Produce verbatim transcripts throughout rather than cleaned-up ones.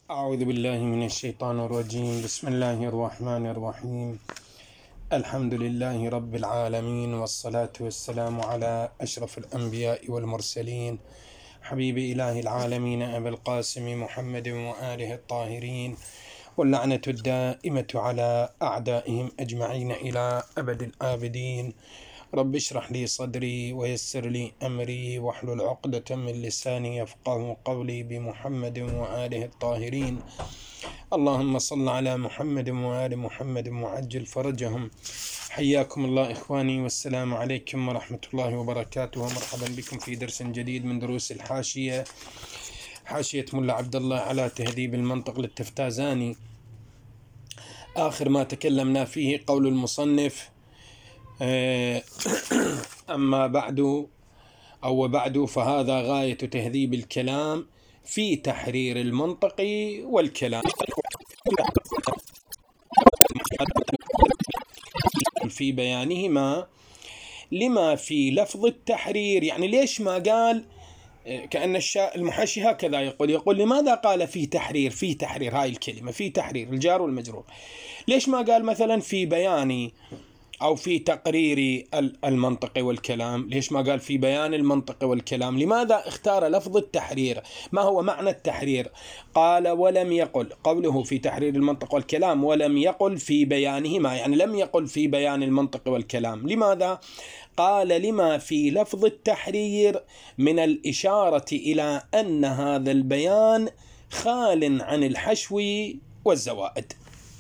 أعوذ بالله من الشيطان الرجيم. بسم الله الرحمن الرحيم. الحمد لله رب العالمين، والصلاة والسلام على أشرف الأنبياء والمرسلين، حبيب إله العالمين أبي القاسم محمد وآله الطاهرين، واللعنة الدائمة على أعدائهم أجمعين إلى أبد الآبدين. رب اشرح لي صدري ويسر لي أمري واحلل عقدة من لساني يفقه قولي، بمحمد وآله الطاهرين. اللهم صل على محمد وآل محمد وعجل فرجهم. حياكم الله إخواني، والسلام عليكم ورحمة الله وبركاته، ومرحبا بكم في درس جديد من دروس الحاشية، حاشية ملا عبد الله على تهذيب المنطق للتفتازاني. آخر ما تكلمنا فيه قول المصنف: أما بعد أو بعد فهذا غاية تهذيب الكلام في تحرير المنطق والكلام في بيانهما لما في لفظ التحرير. يعني ليش ما قال كأن المحشي هكذا يقول يقول لماذا قال في تحرير في تحرير هاي الكلمة في تحرير الجار والمجرور؟ ليش ما قال مثلا في بيان أو في تقرير المنطق والكلام؟ ليش ما قال في بيان المنطق والكلام؟ لماذا اختار لفظ التحرير؟ ما هو معنى التحرير؟ قال ولم يقل، قوله في تحرير المنطق والكلام ولم يقل في بيانهما، يعني لم يقل في بيان المنطق والكلام. لماذا؟ قال لما في لفظ التحرير من الإشارة إلى أن هذا البيان خال عن الحشو والزوائد.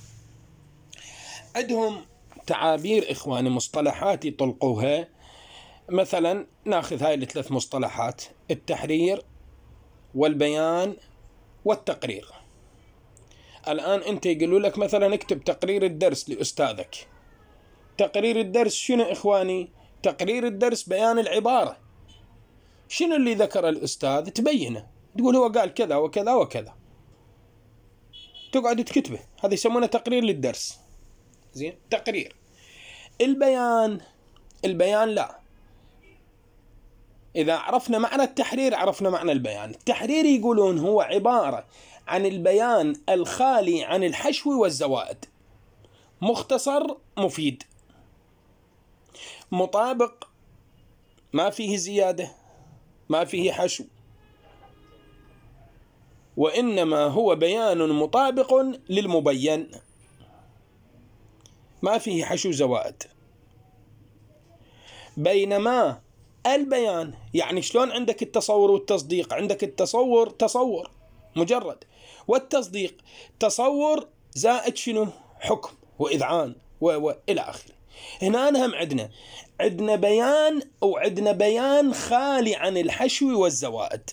عندهم تعابير إخواني، مصطلحات يطلقوها. مثلا ناخذ هاي الثلاث مصطلحات: التحرير والبيان والتقرير. الآن أنت يقولوا لك مثلا اكتب تقرير الدرس لأستاذك. تقرير الدرس شنو إخواني؟ تقرير الدرس بيان العبارة، شنو اللي ذكر الأستاذ تبينه، تقول هو قال كذا وكذا وكذا، تقعد تكتبه، هذا يسمونه تقرير للدرس. زين. تقرير. البيان، البيان لا، إذا عرفنا معنى التحرير عرفنا معنى البيان. التحرير يقولون هو عبارة عن البيان الخالي عن الحشو والزوائد، مختصر مفيد مطابق، ما فيه زيادة ما فيه حشو، وإنما هو بيان مطابق للمبين، ما فيه حشو زوائد. بينما البيان يعني شلون عندك التصور والتصديق؟ عندك التصور تصور مجرد، والتصديق تصور زائد شنو؟ حكم وإذعان وإلى آخره. هنا هم عندنا عندنا بيان أو عندنا بيان خالي عن الحشو والزوائد.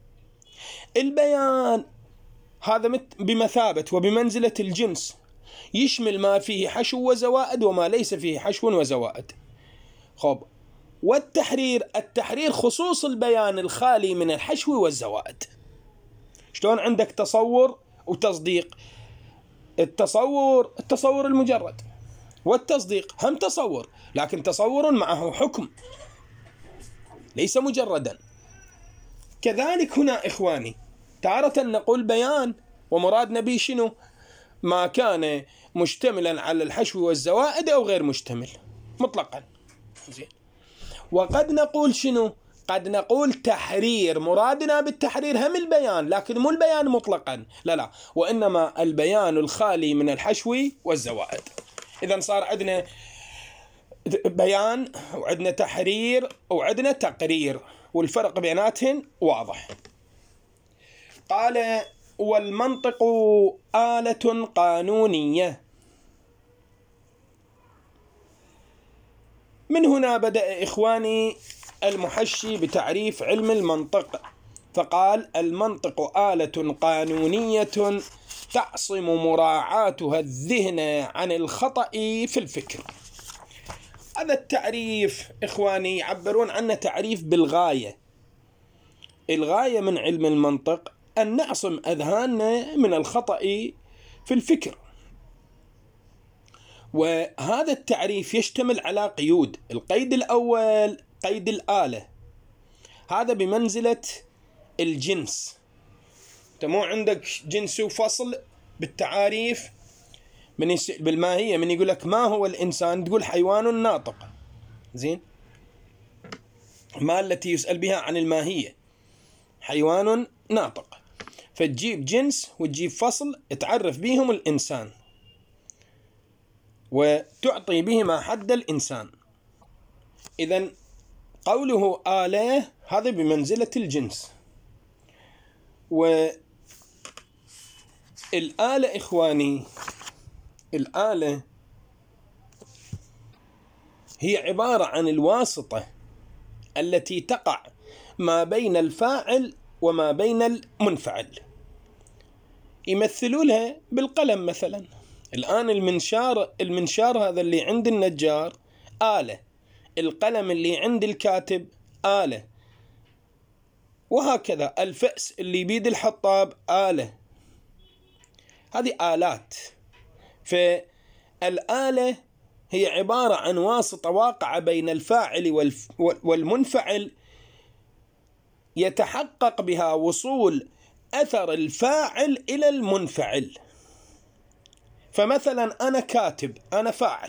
البيان هذا بمثابة وبمنزلة الجنس، يشمل ما فيه حشو وزوائد وما ليس فيه حشو وزوائد. خب. والتحرير، التحرير خصوص البيان الخالي من الحشو والزوائد. شلون عندك تصور وتصديق؟ التصور التصور المجرد، والتصديق هم تصور، لكن تصور معه حكم ليس مجردا. كذلك هنا إخواني تارة نقول بيان ومرادنا به شنو؟ ما كان مشتملا على الحشو والزوائد أو غير مشتمل مطلقا. زين. وقد نقول شنو؟ قد نقول تحرير، مرادنا بالتحرير هم البيان، لكن مو البيان مطلقا، لا لا، وإنما البيان الخالي من الحشو والزوائد. إذن صار عندنا بيان وعندنا تحرير وعندنا تقرير، والفرق بيناتهم واضح. قال: والمنطق آلة قانونية. من هنا بدأ إخواني المحشي بتعريف علم المنطق، فقال: المنطق آلة قانونية تعصم مراعاتها الذهن عن الخطأ في الفكر. هذا التعريف إخواني يعبرون عنه تعريف بالغاية. الغاية من علم المنطق أن نعصم أذهاننا من الخطأ في الفكر. وهذا التعريف يشتمل على قيود. القيد الأول قيد الآلة، هذا بمنزلة الجنس، أنت مو عندك جنس وفصل بالتعاريف، من يس... بالماهية من يقول لك ما هو الإنسان تقول حيوان ناطق، زين، ما التي يسأل بها عن الماهية حيوان ناطق، فتجيب جنس وتجيب فصل تعرف بهم الإنسان وتعطي بهما حد الإنسان. إذن قوله آلة هذا بمنزلة الجنس. والآلة إخواني، الآلة هي عبارة عن الواسطة التي تقع ما بين الفاعل وما بين المنفعل. يمثلونها بالقلم مثلا. الآن المنشار المنشار هذا اللي عند النجار آلة، القلم اللي عند الكاتب آلة، وهكذا الفأس اللي بيد الحطاب آلة. هذه آلات. فالآلة هي عبارة عن واسطة واقعة بين الفاعل والمنفعل يتحقق بها وصول أثر الفاعل إلى المنفعل. فمثلا أنا كاتب، أنا فاعل،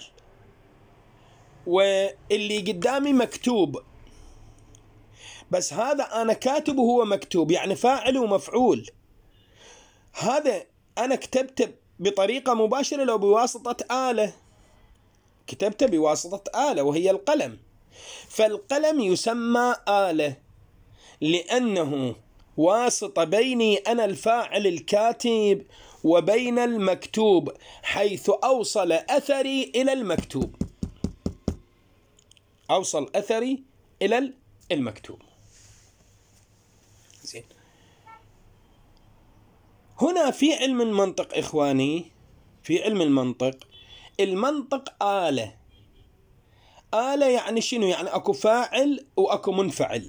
واللي قدامي مكتوب، بس هذا أنا كاتب وهو مكتوب، يعني فاعل ومفعول. هذا أنا كتبته بطريقة مباشرة لو بواسطة آلة، كتبته بواسطة آلة وهي القلم. فالقلم يسمى آلة لأنه واسطة بيني أنا الفاعل الكاتب وبين المكتوب، حيث أوصل أثري إلى المكتوب، أوصل أثري إلى المكتوب. زين. هنا في علم المنطق إخواني، في علم المنطق، المنطق آلة. آلة يعني شنو؟ يعني أكو فاعل وأكو منفعل،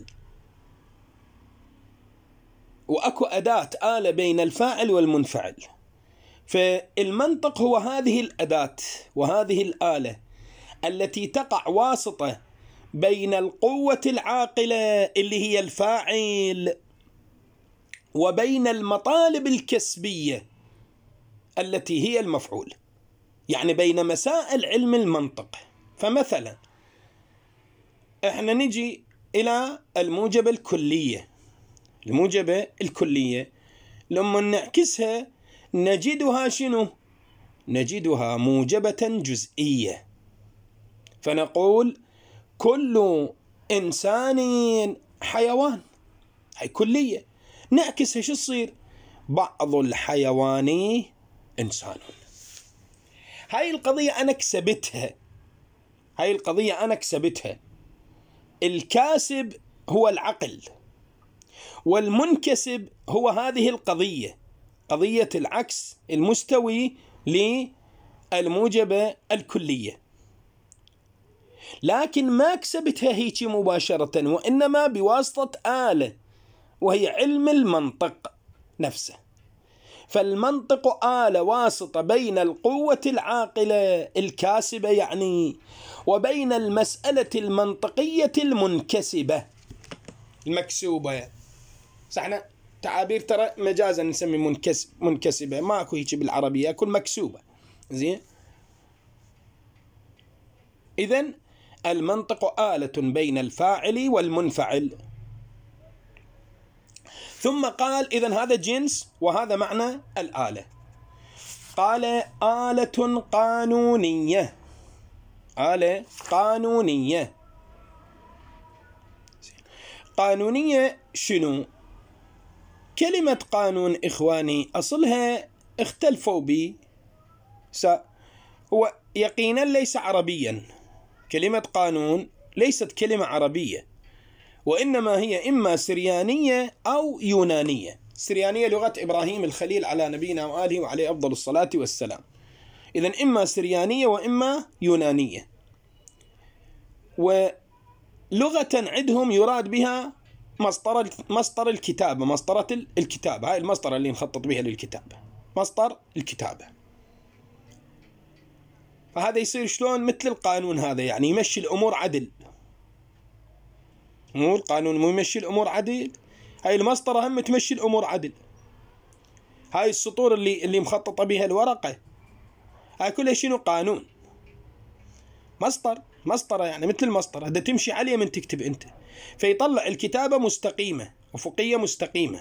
وأكو أداة آلة بين الفاعل والمنفعل. فالمنطق هو هذه الأداة وهذه الآلة التي تقع واسطة بين القوة العاقلة اللي هي الفاعل وبين المطالب الكسبية التي هي المفعول، يعني بين مسائل علم المنطق. فمثلا احنا نجي إلى الموجبة الكلية. الموجبة الكلية لما نعكسها نجدها شنو؟ نجدها موجبة جزئية. فنقول كل إنسان حيوان، هي كلية. نعكسها شو تصير؟ بعض الحيوان إنسان. هاي القضية أنا كسبتها، هاي القضية أنا كسبتها. الكاسب هو العقل، والمنكسب هو هذه القضية، قضية العكس المستوي للموجبة الكلية. لكن ما كسبتها هيك مباشرة، وإنما بواسطة آلة وهي علم المنطق نفسه. فالمنطق آلة واسطة بين القوة العاقلة الكاسبة يعني وبين المسألة المنطقية المنكسبة المكسوبة. صحنا تعابير ترى مجازا نسمي منكسب منكسبة، ماكو هيك بالعربية، كل مكسوبة. زين. إذن المنطق آلة بين الفاعل والمنفعل. ثم قال إذن هذا جنس وهذا معنى الآلة. قال آلة قانونية. آلة قانونية. قانونية شنو؟ كلمة قانون إخواني أصلها اختلفوا بي، هو يقينا ليس عربيا. كلمة قانون ليست كلمة عربية، وإنما هي إما سريانية أو يونانية. سريانية لغة إبراهيم الخليل على نبينا وآله وعليه أفضل الصلاة والسلام. إذن إما سريانية وإما يونانية. ولغة عندهم يراد بها مصدر مصدر الكتابة، مسطرة الكتابة. هاي المسطرة اللي نخطط بها للكتابة، مصدر الكتابة. فهذا يصير شلون؟ مثل القانون هذا، يعني يمشي الأمور عدل. مو القانون مو يمشي الأمور عدل، هاي المسطرة هم تمشي الأمور عدل. هاي السطور اللي اللي مخططة بها الورقة هاي كلها شنو؟ قانون. مسطر، مسطرة يعني مثل المسطرة ده تمشي عليه من تكتب أنت، فيطلع الكتابة مستقيمة أفقية مستقيمة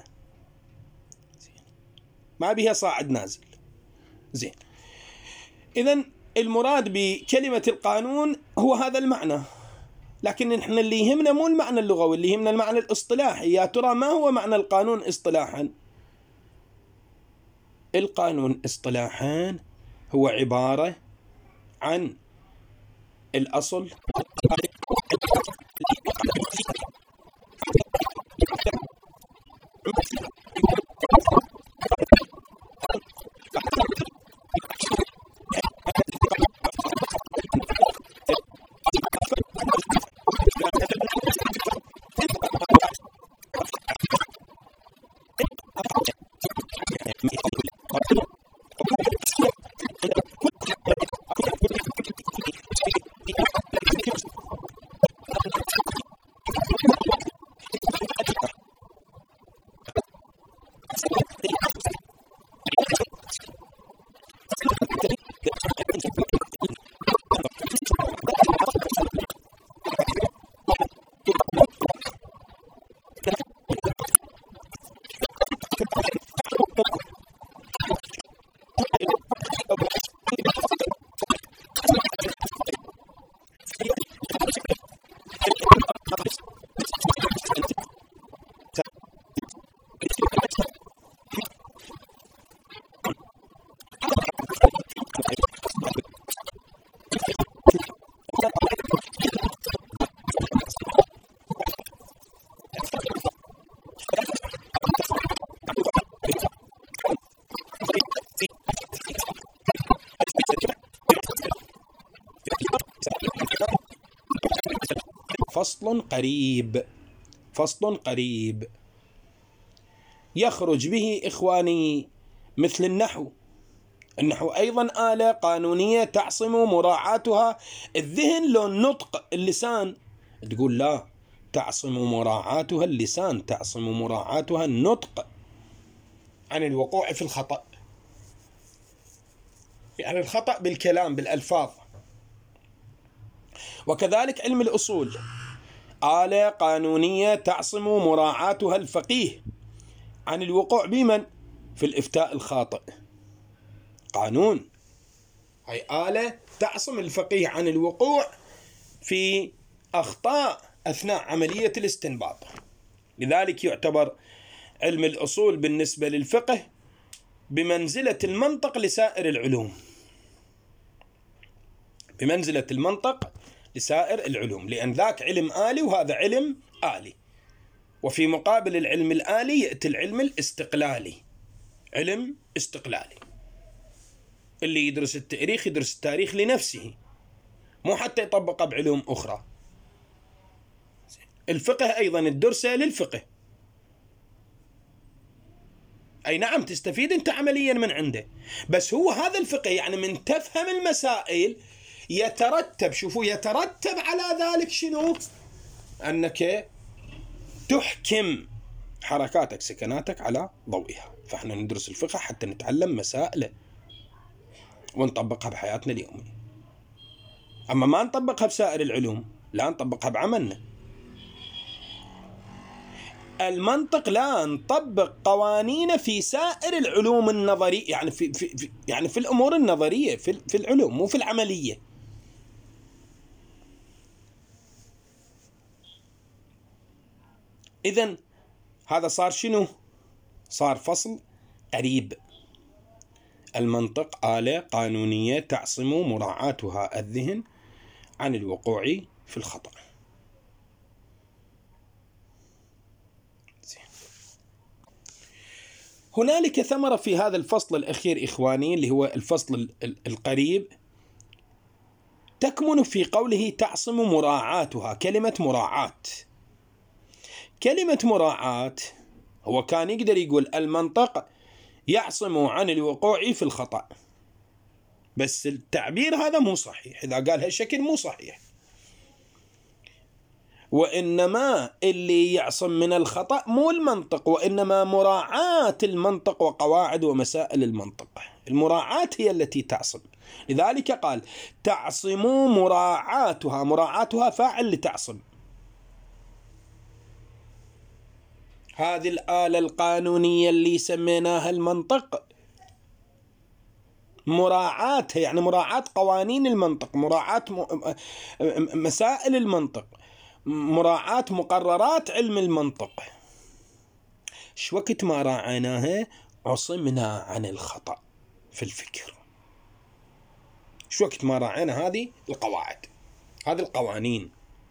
ما بها صاعد نازل. زين، إذن المراد بكلمة القانون هو هذا المعنى، لكن نحن اللي يهمنا مو المعنى اللغوي، اللي يهمنا المعنى الاصطلاحي. يا ترى ما هو معنى القانون اصطلاحا؟ القانون اصطلاحا هو عبارة عن الأصل فصل قريب. فصل قريب يخرج به إخواني مثل النحو. النحو أيضا آلة قانونية تعصم مراعاتها الذهن لو النطق اللسان. تقول لا، تعصم مراعاتها اللسان، تعصم مراعاتها النطق عن الوقوع في الخطأ، يعني الخطأ بالكلام بالألفاظ. وكذلك علم الأصول آلة قانونية تعصم مراعاتها الفقيه عن الوقوع بمن؟ في الإفتاء الخاطئ. قانون، هي آلة تعصم الفقيه عن الوقوع في أخطاء أثناء عملية الاستنباط. لذلك يعتبر علم الأصول بالنسبة للفقه بمنزلة المنطق لسائر العلوم، بمنزلة المنطق لسائر العلوم، لأن ذاك علم آلي وهذا علم آلي. وفي مقابل العلم الآلي يأتي العلم الاستقلالي، علم استقلالي. اللي يدرس التاريخ يدرس التاريخ لنفسه، مو حتى يطبقه بعلوم أخرى. الفقه أيضا الدرسة للفقه، أي نعم تستفيد أنت عمليا من عنده، بس هو هذا الفقه يعني من تفهم المسائل يترتب، شوفوا يترتب على ذلك شنو؟ أنك تحكم حركاتك سكناتك على ضوئها. فإحنا ندرس الفقه حتى نتعلم مسائله ونطبقها بحياتنا اليومية، أما ما نطبقها بسائر العلوم، لا نطبقها بعملنا. المنطق لا نطبق قوانين في سائر العلوم النظرية، يعني في, في, في يعني في الأمور النظرية في, في العلوم، مو في العملية. إذن هذا صار شنو؟ صار فصل قريب. المنطق آلة قانونية تعصم مراعاتها الذهن عن الوقوع في الخطأ. هنالك ثمرة في هذا الفصل الأخير إخواني، اللي هو الفصل القريب، تكمن في قوله تعصم مراعاتها. كلمة مراعاة، كلمة مراعاة هو كان يقدر يقول المنطق يعصم عن الوقوع في الخطأ، بس التعبير هذا مو صحيح، إذا قال هالشكل مو صحيح. وإنما اللي يعصم من الخطأ مو المنطق، وإنما مراعاة المنطق وقواعد ومسائل المنطق. المراعاة هي التي تعصم. لذلك قال تعصم مراعاتها، مراعاتها فاعل لتعصم. هذه الآلة القانونية اللي سميناها المنطق، مراعاتها يعني مراعاة قوانين المنطق، مراعاة مسائل المنطق، مراعاة مقررات علم المنطق. شو وقت ما راعيناها عصمنا عن الخطأ في الفكر. شو وقت ما راعينا هذه القواعد، هذه القوانين.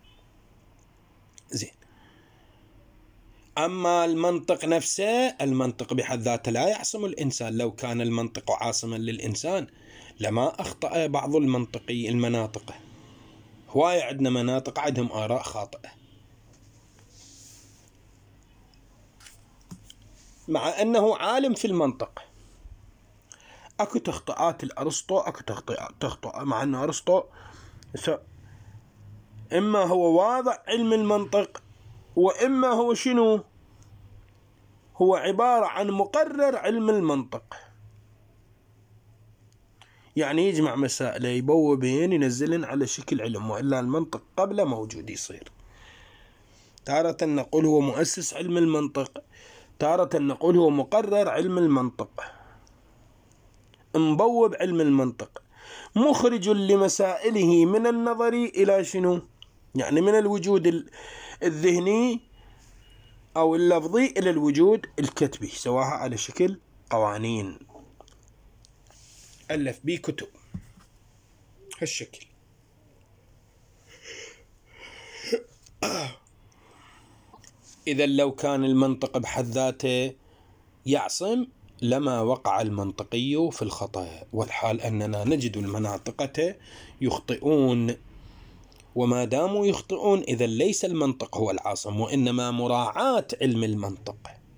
زين. أما المنطق نفسه، المنطق بحد ذاته لا يعصم الإنسان. لو كان المنطق عاصما للإنسان لما أخطأ بعض المنطقي المناطق. هواية عندنا مناطق عندهم آراء خاطئة، مع أنه عالم في المنطق. أكو تخطئات الأرسطو، أكو تخطئ مع أنه أرسطو إما هو واضع علم المنطق، وإما هو شنو؟ هو عبارة عن مقرر علم المنطق. يعني يجمع مسائل يبوبين ينزلن على شكل علم، وإلا المنطق قبله موجود يصير. تارة نقول هو مؤسس علم المنطق، تارة نقول هو مقرر علم المنطق، مبوب علم المنطق، مخرج لمسائله من النظري إلى شنو؟ يعني من الوجود الذهني أو اللفظي إلى الوجود الكتبي، سواها على شكل قوانين. ألف بي كتب هالشكل. إذا لو كان المنطق بحد ذاته يعصم لما وقع المنطقي في الخطأ، والحال أننا نجد المناطقة يخطئون، وما داموا يخطئون إذا ليس المنطق هو العاصم، وإنما مراعاة علم المنطق.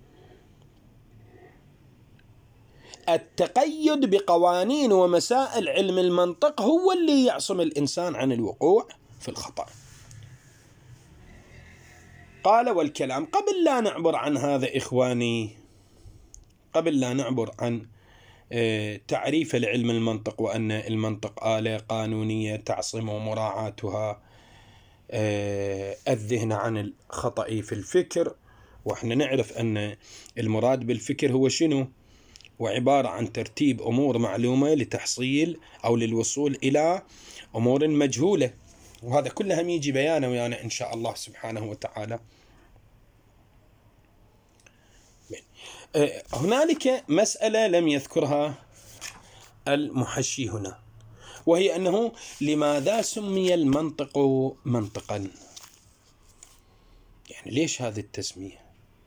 التقيد بقوانين ومسائل علم المنطق هو اللي يعصم الإنسان عن الوقوع في الخطأ. قال والكلام. قبل لا نعبر عن هذا إخواني، قبل لا نعبر عن تعريف لعلم المنطق، وأن المنطق آلة قانونية تعصم مراعاتها الذهن عن الخطأ في الفكر، وإحنا نعرف أن المراد بالفكر هو شنو؟ وعبارة عن ترتيب أمور معلومة لتحصيل أو للوصول إلى أمور مجهولة، وهذا كله هم يجي بيانه ويانا إن شاء الله سبحانه وتعالى. هنالك مسألة لم يذكرها المحشي هنا، وهي أنه لماذا سمي المنطق منطقا؟ يعني ليش هذه التسمية؟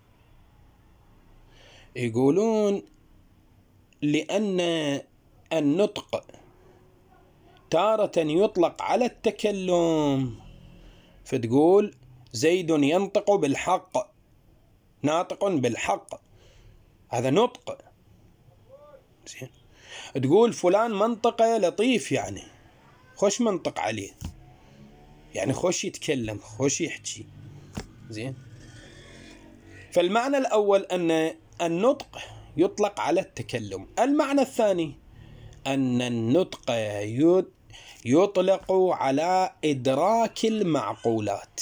يقولون لأن النطق تارة يطلق على التكلم، فتقول زيد ينطق بالحق، ناطق بالحق، هذا نطق. زين. تقول فلان منطقه لطيف، يعني خوش منطق عليه، يعني خوش يتكلم، خوش يحكي. زين. فالمعنى الأول أن النطق يطلق على التكلم. المعنى الثاني أن النطق يطلق على إدراك المعقولات.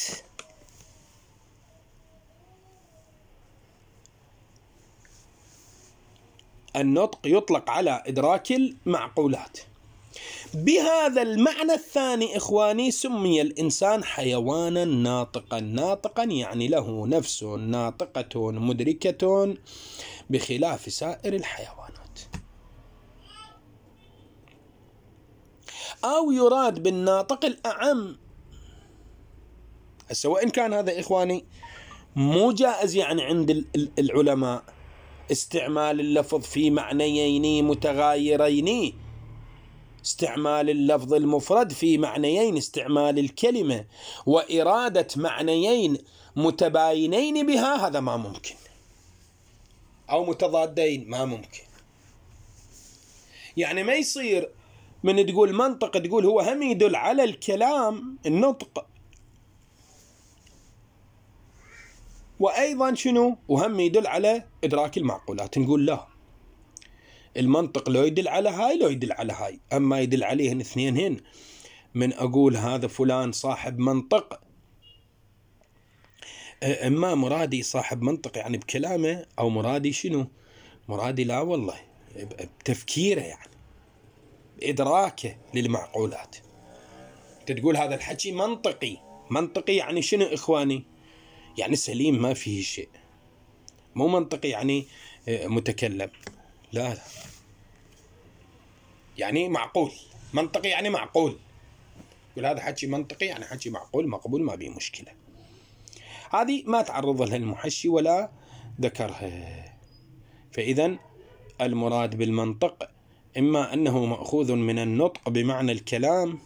النطق يطلق على إدراك المعقولات. بهذا المعنى الثاني إخواني سمي الإنسان حيوانا ناطقا. ناطقا يعني له نفس ناطقة مدركة بخلاف سائر الحيوانات. أو يراد بالناطق الأعم. هسه وإن كان هذا إخواني مو جائز يعني عند العلماء استعمال اللفظ في معنيين متغايرين، استعمال اللفظ المفرد في معنيين، استعمال الكلمة وإرادة معنيين متباينين بها، هذا ما ممكن، أو متضادين ما ممكن. يعني ما يصير من تقول منطق تقول هو هم يدل على الكلام النطق، وأيضا شنو؟ وهم يدل على إدراك المعقولات. نقول لا، المنطق لو يدل على هاي لو يدل على هاي، أما يدل عليهن اثنينهن. من أقول هذا فلان صاحب منطق، إما مرادي صاحب منطق يعني بكلامه، أو مرادي شنو؟ مرادي لا والله بتفكيره، يعني بإدراكه للمعقولات. تقول هذا الحكي منطقي. منطقي يعني شنو إخواني؟ يعني سليم ما فيه شيء، مو منطقي يعني متكلم، لا لا، يعني معقول. منطقي يعني معقول. يقول هذا حكي منطقي يعني حكي معقول مقبول ما بيه مشكلة. هذه ما تعرض لها المحشي ولا ذكرها. فإذا المراد بالمنطق إما أنه مأخوذ من النطق بمعنى الكلام،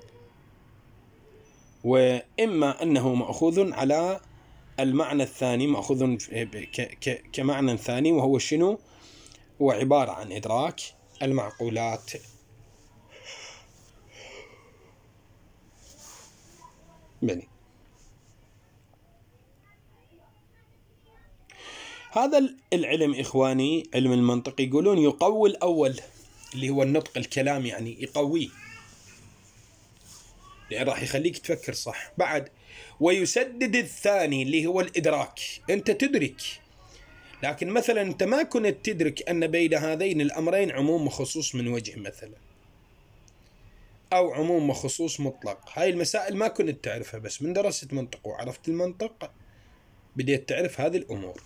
وإما أنه مأخوذ على المعنى الثاني، مأخوذ كمعنى ثاني، وهو شنو؟ هو عبارة عن إدراك المعقولات. بني. هذا العلم إخواني، علم المنطق، يقولون يقوي الأول اللي هو النطق الكلام، يعني يقويه، لأن راح يخليك تفكر صح. بعد ويسدد الثاني اللي هو الإدراك. أنت تدرك، لكن مثلا أنت ما كنت تدرك أن بين هذين الأمرين عموم وخصوص من وجه مثلا، أو عموم وخصوص مطلق. هاي المسائل ما كنت تعرفها، بس من درست منطق وعرفت المنطق بديت تعرف هذه الأمور.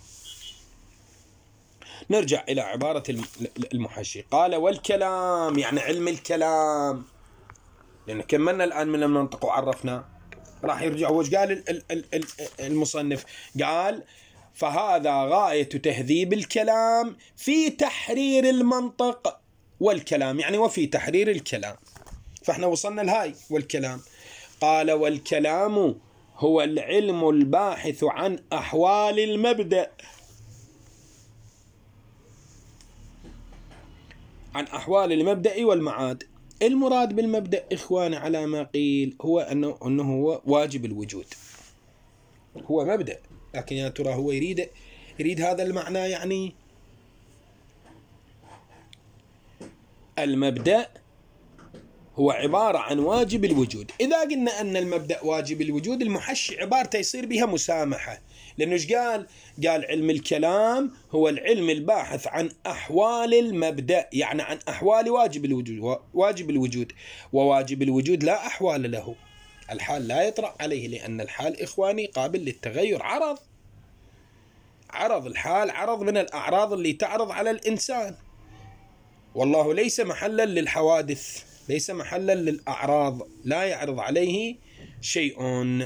نرجع إلى عبارة المحشي. قال والكلام يعني علم الكلام، لأن كملنا الآن من المنطق وعرفنا. راح يرجع وش قال المصنف؟ قال فهذا غاية تهذيب الكلام في تحرير المنطق والكلام، يعني وفي تحرير الكلام. فاحنا وصلنا لهاي والكلام. قال والكلام هو العلم الباحث عن أحوال المبدأ، عن أحوال المبدأ والمعاد. المراد بالمبدأ إخوان على ما قيل هو أنه, أنه هو واجب الوجود، هو مبدأ، لكن يا ترى هو يريد يريد هذا المعنى؟ يعني المبدأ هو عبارة عن واجب الوجود. إذا قلنا أن المبدأ واجب الوجود، المحشي عبارته يصير بها مسامحة، لأنه إيش قال؟ قال علم الكلام هو العلم الباحث عن أحوال المبدأ، يعني عن أحوال واجب الوجود. واجب الوجود وواجب الوجود لا أحوال له، الحال لا يطرأ عليه، لأن الحال إخواني قابل للتغير. عرض عرض الحال عرض من الأعراض اللي تعرض على الإنسان، والله ليس محلا للحوادث، ليس محلا للأعراض، لا يعرض عليه شيء.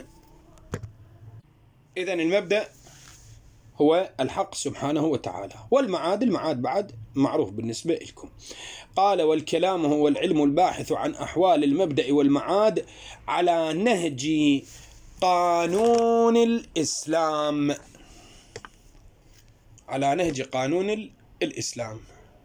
إذن المبدأ هو الحق سبحانه وتعالى، والمعاد المعاد بعد معروف بالنسبة لكم. قال والكلام هو العلم الباحث عن أحوال المبدأ والمعاد على نهج قانون الإسلام، على نهج قانون الإسلام.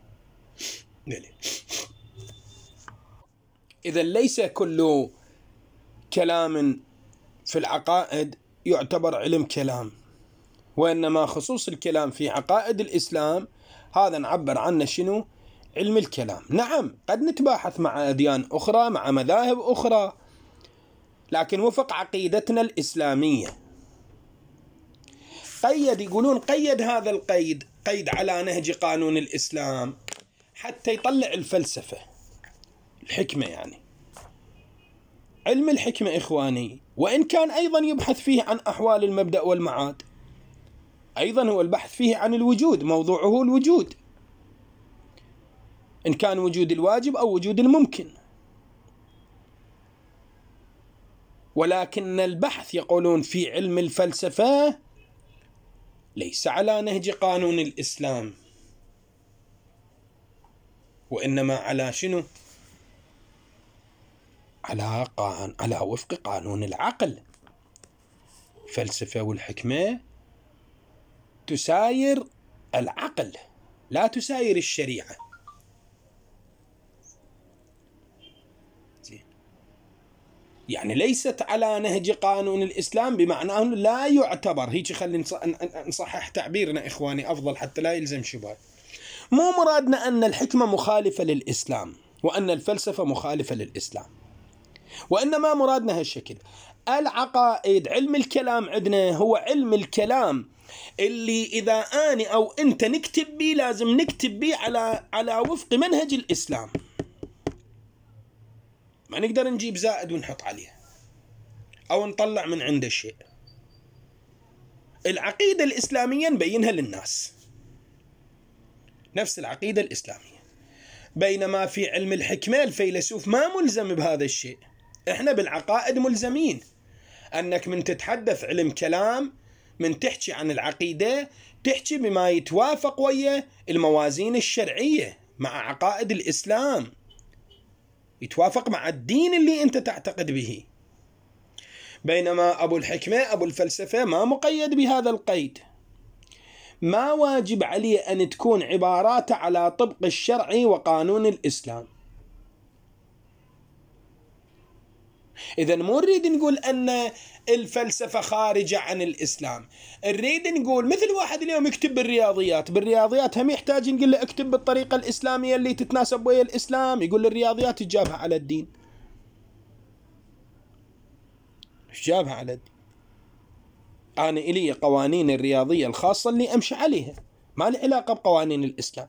إذا ليس كل كلام في العقائد يعتبر علم كلام، وإنما خصوص الكلام في عقائد الإسلام هذا نعبر عنه شنو؟ علم الكلام. نعم قد نتباحث مع أديان أخرى، مع مذاهب أخرى، لكن وفق عقيدتنا الإسلامية. قيد، يقولون قيد هذا القيد، قيد على نهج قانون الإسلام، حتى يطلع الفلسفة، الحكمة، يعني علم الحكمة إخواني، وإن كان أيضا يبحث فيه عن أحوال المبدأ والمعاد، أيضا هو البحث فيه عن الوجود، موضوعه الوجود، إن كان وجود الواجب أو وجود الممكن. ولكن البحث يقولون في علم الفلسفة ليس على نهج قانون الإسلام، وإنما على شنو؟ على قان على وفق قانون العقل. فلسفة والحكمة تساير العقل، لا تساير الشريعة. يعني ليست على نهج قانون الإسلام بمعنى أنه لا يعتبر، هيك خلي نصحح تعبيرنا إخواني أفضل حتى لا يلزم شباب. مو مرادنا أن الحكمة مخالفة للإسلام وأن الفلسفة مخالفة للإسلام، وإنما مرادنا هالشكل. العقائد، علم الكلام عندنا هو علم الكلام اللي إذا أنا أو أنت نكتب بيه لازم نكتب بيه على على وفق منهج الإسلام، ما نقدر نجيب زائد ونحط عليه أو نطلع من عنده شيء. العقيدة الإسلامية نبينها للناس نفس العقيدة الإسلامية، بينما في علم الحكمة الفيلسوف ما ملزم بهذا الشيء. إحنا بالعقائد ملزمين، أنك من تتحدث علم كلام من تحكي عن العقيدة تحكي بما يتوافق ويا الموازين الشرعية مع عقائد الإسلام، يتوافق مع الدين اللي أنت تعتقد به. بينما أبو الحكمة أبو الفلسفة ما مقيد بهذا القيد، ما واجب عليه أن تكون عباراته على طبق الشرع وقانون الإسلام. إذن مو نريد نقول أن الفلسفة خارجة عن الإسلام، نريد نقول مثل واحد اليوم يكتب بالرياضيات، بالرياضيات هم يحتاج نقول له اكتب بالطريقة الإسلامية اللي تتناسب ويا الإسلام، يقول الرياضيات تجابها على الدين، تجابها على الدين. أنا إلي قوانين الرياضية الخاصة اللي أمشي عليها، ما لي علاقة بقوانين الإسلام.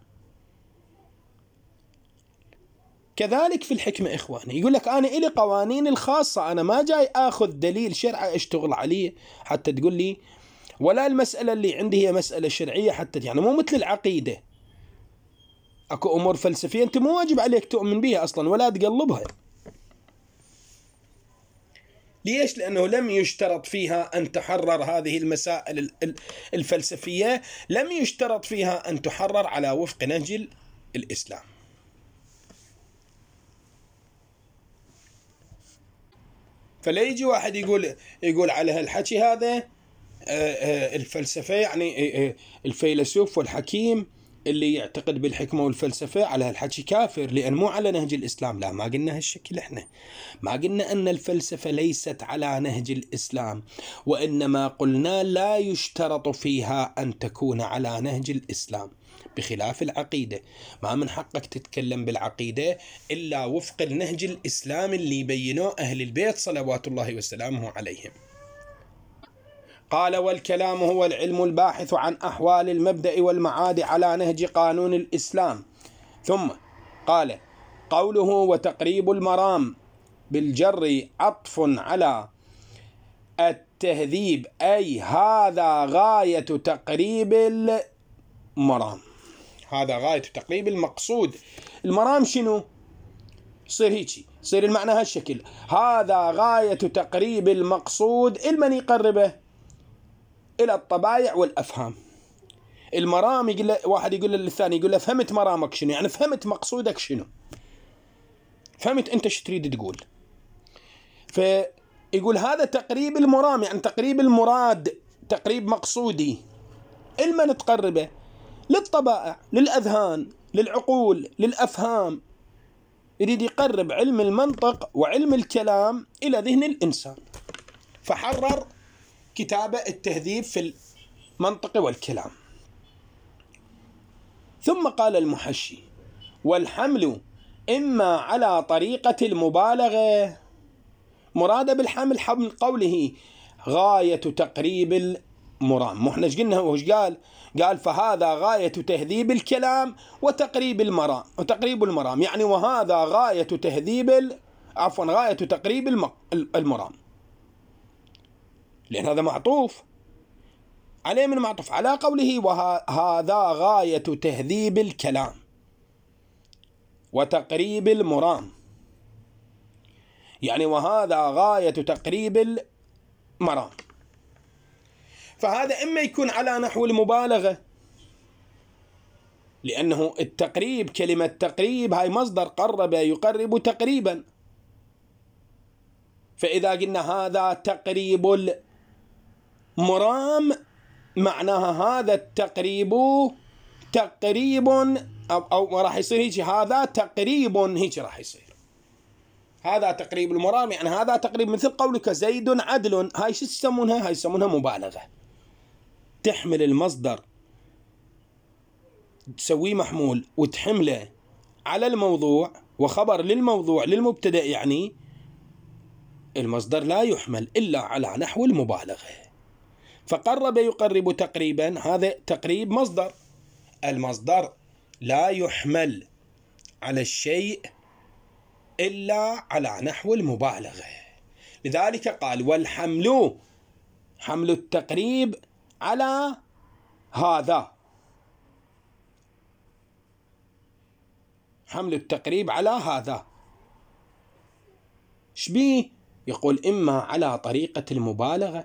كذلك في الحكمة إخواني، يقول لك أنا إلي قوانين الخاصة، أنا ما جاي أخذ دليل شرعي أشتغل عليه حتى تقول لي، ولا المسألة اللي عندي هي مسألة شرعية حتى، يعني مو مثل العقيدة، أكو أمور فلسفية أنت مو واجب عليك تؤمن بها أصلا ولا تقلبها. ليش؟ لأنه لم يشترط فيها أن تحرر هذه المسائل الفلسفية، لم يشترط فيها أن تحرر على وفق نهج الإسلام. فلا يجي واحد يقول يقول على هالحكي هذا الفلسفة، يعني الفيلسوف والحكيم اللي يعتقد بالحكمة والفلسفة على هالحكي كافر لأن مو على نهج الإسلام. لا، ما قلنا هالشكل، احنا ما قلنا أن الفلسفة ليست على نهج الإسلام، وإنما قلنا لا يشترط فيها أن تكون على نهج الإسلام، بخلاف العقيدة ما من حقك تتكلم بالعقيدة إلا وفق النهج الإسلامي اللي يبينوه أهل البيت صلوات الله وسلامه عليهم. قال: والكلام هو العلم الباحث عن أحوال المبدأ والمعاد على نهج قانون الإسلام. ثم قال: قوله وتقريب المرام بالجر عطف على التهذيب، أي هذا غاية تقريب المرام، هذا غاية تقريب المقصود. المرام شنو؟ يصير هيك، يصير المعنى هالشكل، هذا غاية تقريب المقصود المن يقربه إلى الطبائع والأفهام. المرام يقول له واحد يقول للثاني، يقول له فهمت مرامك شنو؟ يعني فهمت مقصودك شنو، فهمت أنت شو تريد تقول. فيقول هذا تقريب المرام، يعني تقريب المراد، تقريب مقصودي المن تقربه للطبائع، للأذهان، للعقول، للأفهام. يريد يقرب علم المنطق وعلم الكلام إلى ذهن الإنسان، فحرر كتاب التهذيب في المنطق والكلام. ثم قال المحشي: والحمل إما على طريقة المبالغة، مراد بالحمل حمل قوله غاية تقريب المرام. مو احنا ايش قلنا؟ وش قال؟ قال فهذا غاية تهذيب الكلام وتقريب المرام، وتقريب المرام يعني وهذا غاية تهذيب ال... عفوا غاية تقريب الم... المرام، لأن هذا معطوف عليه من معطوف على قوله وهذا غاية تهذيب الكلام وتقريب المرام، يعني وهذا غاية تقريب المرام. فهذا إما يكون على نحو المبالغة، لأنه التقريب، كلمة تقريب هاي مصدر قرب يقرب تقريبا، فإذا قلنا هذا تقريب المرام معناها هذا التقريب تقريب، أو, أو راح يصير هيك، هذا تقريب هيك راح يصير. هذا تقريب المرام، يعني هذا تقريب مثل قولك زيد عدل. هاي شو يسمونها؟ هاي يسمونها مبالغة. تحمل المصدر تسويه محمول وتحمله على الموضوع وخبر للموضوع للمبتدأ، يعني المصدر لا يحمل إلا على نحو المبالغة. فقرب يقرب تقريبا، هذا تقريب مصدر، المصدر لا يحمل على الشيء إلا على نحو المبالغة. لذلك قال والحمل، حمل التقريب على هذا، حمل التقريب على هذا شبيه؟ يقول إما على طريقة المبالغة،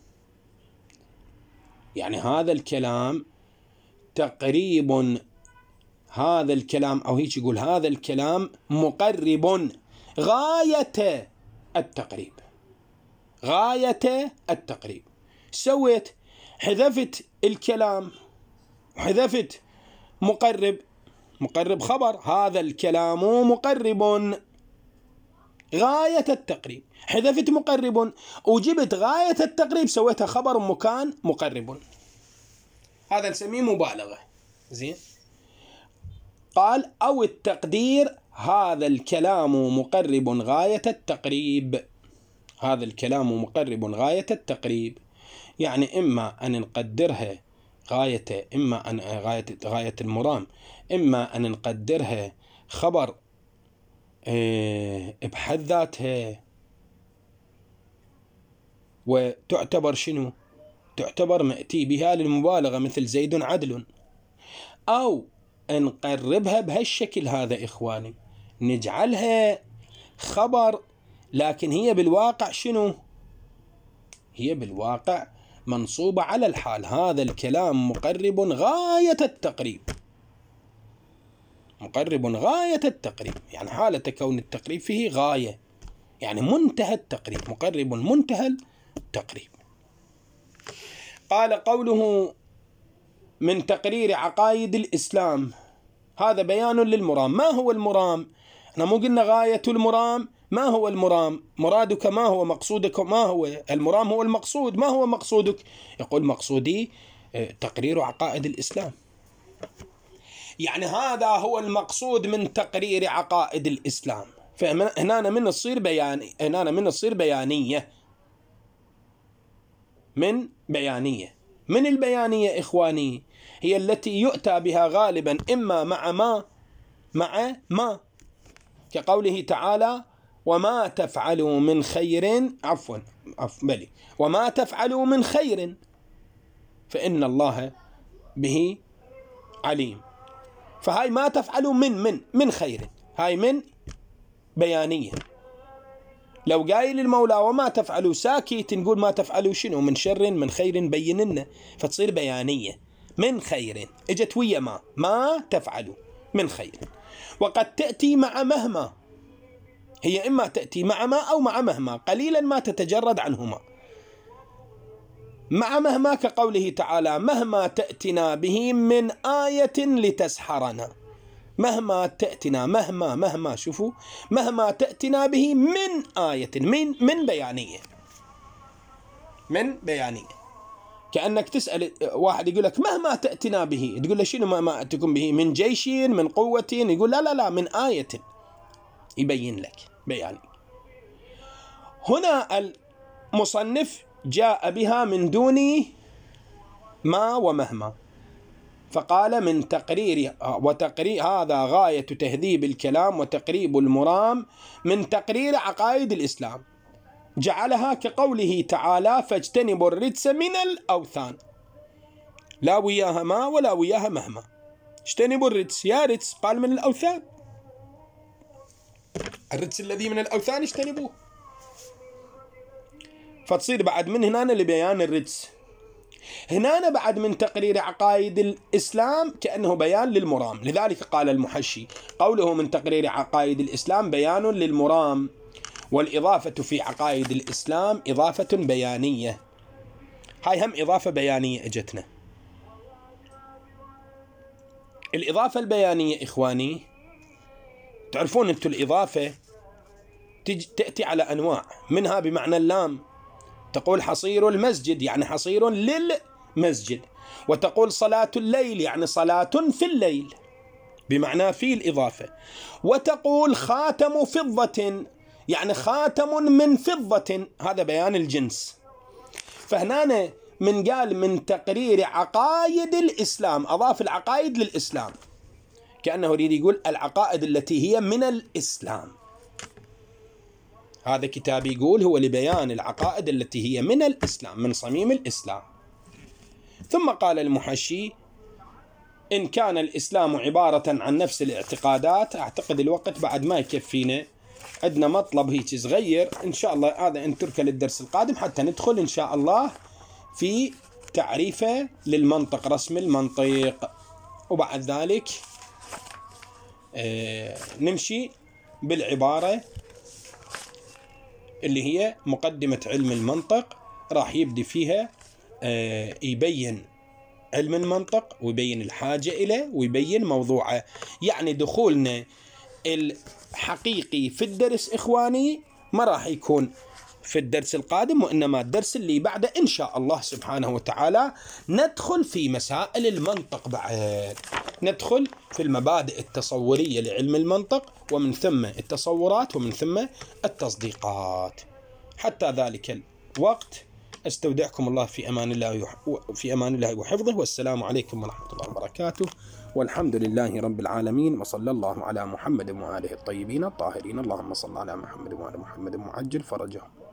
يعني هذا الكلام تقريب، هذا الكلام أو هيك يقول هذا الكلام مقرب غاية التقريب، غاية التقريب. سويت؟ حذفت الكلام وحذفت مقرب، مقرب خبر، هذا الكلام مقرب غاية التقريب. حذفت مقرب وجبت غاية التقريب، سويتها خبر مكان مقرب، هذا نسميه مبالغة. زين. قال أو التقدير هذا الكلام مقرب غاية التقريب، هذا الكلام مقرب غاية التقريب، يعني إما أن نقدرها غاية، إما أن غاية غاية المرام، إما أن نقدرها خبر بحد ذاتها وتعتبر شنو؟ تعتبر مأتي بها للمبالغة مثل زيد عدل، أو نقربها بهالشكل هذا إخواني، نجعلها خبر لكن هي بالواقع شنو؟ هي بالواقع منصوبة على الحال. هذا الكلام مقرب غاية التقريب، مقرب غاية التقريب، يعني حالة كون التقريب فيه غاية، يعني منتهى التقريب، مقرب منتهى التقريب. قال قوله من تقرير عقائد الإسلام، هذا بيان للمرام. ما هو المرام؟ احنا مو قلنا غاية المرام؟ ما هو المرام؟ مرادك ما هو؟ مقصودك ما هو؟ المرام هو المقصود، ما هو مقصودك؟ يقول مقصودي تقرير عقائد الإسلام، يعني هذا هو المقصود من تقرير عقائد الإسلام. فهنا من تصير بياني، هنا من تصير بيانية، من بيانية. من البيانية إخواني هي التي يؤتى بها غالبا إما مع ما مع ما، كقوله تعالى وما تفعلوا من خير، عفوا عفوا بلي وما تفعلوا من خير فإن الله به عليم. فهاي ما تفعلوا من من من خير، هاي من بيانية. لو قايل المولى وما تفعلوا ساكت، نقول ما تفعلوا شنو؟ من شر من خير بيننا، فتصير بيانية. من خير اجت ويا ما، ما تفعلوا من خير. وقد تأتي مع مهما، هي إما تأتي مع ما أو مع مهما، قليلا ما تتجرد عنهما. مع مهما كقوله تعالى مهما تأتنا به من آية لتسحرنا، مهما تأتنا، مهما مهما شوفوا، مهما تأتنا به من آية، من من بيانية، من بيانية. كأنك تسأل واحد يقول لك مهما تأتنا به، تقول له شنو مهما أتكم به؟ من جيش، من قوة؟ يقول لا لا لا من آية، يبين لك بياني. هنا المصنف جاء بها من دون ما ومهما، فقال من تقرير، وتقرير هذا غاية تهذيب الكلام وتقريب المرام من تقرير عقائد الإسلام، جعلها كقوله تعالى فاجتنبوا الرجس من الأوثان، لا وياها ما ولا وياها مهما. اجتنبوا الرجس، يا رجس قال من الأوثان، الرجس الذي من الأوثان اجتنبوه، فتصير بعد من هنا لبيان الرجس. هنا بعد من تقرير عقائد الإسلام كأنه بيان للمرام. لذلك قال المحشي قوله من تقرير عقائد الإسلام بيان للمرام، والإضافة في عقائد الإسلام إضافة بيانية. هاي هم إضافة بيانية اجتنا. الإضافة البيانية إخواني، تعرفون أنتم الإضافة تأتي على أنواع، منها بمعنى اللام، تقول حصير المسجد يعني حصير للمسجد، وتقول صلاة الليل يعني صلاة في الليل بمعنى في الإضافة، وتقول خاتم فضة يعني خاتم من فضة، هذا بيان الجنس. فهنا من قال من تقرير عقائد الإسلام أضاف العقائد للإسلام، كأنه يريد يقول العقائد التي هي من الإسلام. هذا كتاب يقول هو لبيان العقائد التي هي من الإسلام، من صميم الإسلام. ثم قال المحشي إن كان الإسلام عبارة عن نفس الاعتقادات، أعتقد الوقت بعد ما يكفينا، عندنا مطلب هيك صغير إن شاء الله هذا نتركه للدرس القادم حتى ندخل إن شاء الله في تعريفه للمنطق، رسم المنطق، وبعد ذلك آه نمشي بالعبارة اللي هي مقدمة علم المنطق، راح يبدي فيها آه يبين علم المنطق ويبين الحاجة إليه ويبين موضوعه. يعني دخولنا الحقيقي في الدرس إخواني ما راح يكون في الدرس القادم، وإنما الدرس اللي بعده إن شاء الله سبحانه وتعالى ندخل في مسائل المنطق، بعد ندخل في المبادئ التصورية لعلم المنطق، ومن ثم التصورات، ومن ثم التصديقات. حتى ذلك الوقت استودعكم الله في أمان الله في أمان الله وحفظه، والسلام عليكم ورحمة الله وبركاته، والحمد لله رب العالمين، وصلى الله على محمد وآله الطيبين الطاهرين. اللهم صل على محمد وآل محمد وعجل فرجهم.